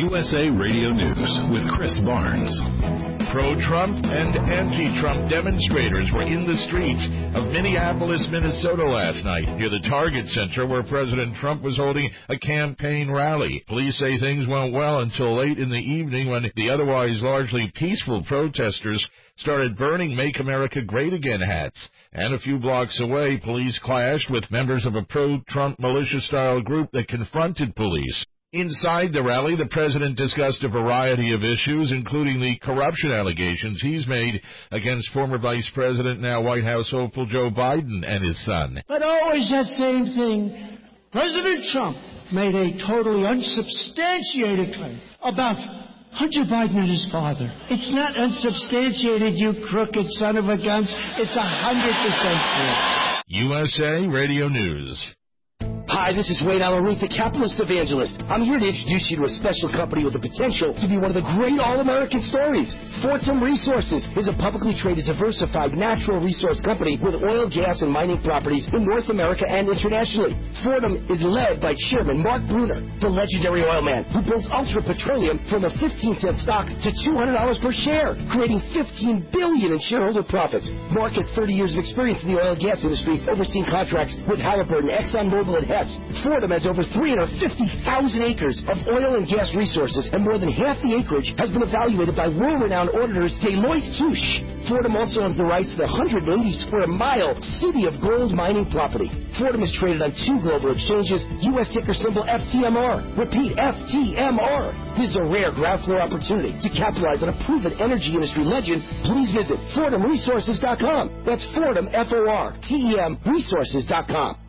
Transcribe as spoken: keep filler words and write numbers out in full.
U S A Radio News with Chris Barnes. Pro-Trump and anti-Trump demonstrators were in the streets of Minneapolis, Minnesota last night near the Target Center where President Trump was holding a campaign rally. Police say things went well until late in the evening when the otherwise largely peaceful protesters started burning Make America Great Again hats. And a few blocks away, police clashed with members of a pro-Trump militia-style group that confronted police. Inside the rally, the president discussed a variety of issues, including the corruption allegations he's made against former Vice President, now White House hopeful Joe Biden and his son. But always that same thing. President Trump made a totally unsubstantiated claim about Hunter Biden and his father. It's not unsubstantiated, you crooked son of a guns. It's a hundred percent true. U S A Radio News. Hi, this is Wayne Alaruth, the capitalist evangelist. I'm here to introduce you to a special company with the potential to be one of the great all-American stories. Fortum Resources is a publicly traded, diversified natural resource company with oil, gas, and mining properties in North America and internationally. Fortum is led by Chairman Mark Bruner, the legendary oil man who builds Ultra Petroleum from a fifteen cent stock to two hundred dollars per share, creating fifteen billion dollars in shareholder profits. Mark has thirty years of experience in the oil and gas industry, overseeing contracts with Halliburton, ExxonMobil, and Hess. Fortum has over three hundred fifty thousand acres of oil and gas resources, and more than half the acreage has been evaluated by world-renowned auditors Deloitte Touche. Fortum also owns the rights to the one hundred eighty square mile City of Gold mining property. Fortum is traded on two global exchanges, U S ticker symbol F T M R. Repeat, F T M R. This is a rare ground floor opportunity to capitalize on a proven energy industry legend. Please visit Fortum Resources dot com. That's Fortum, F O R T E M, Resources dot com.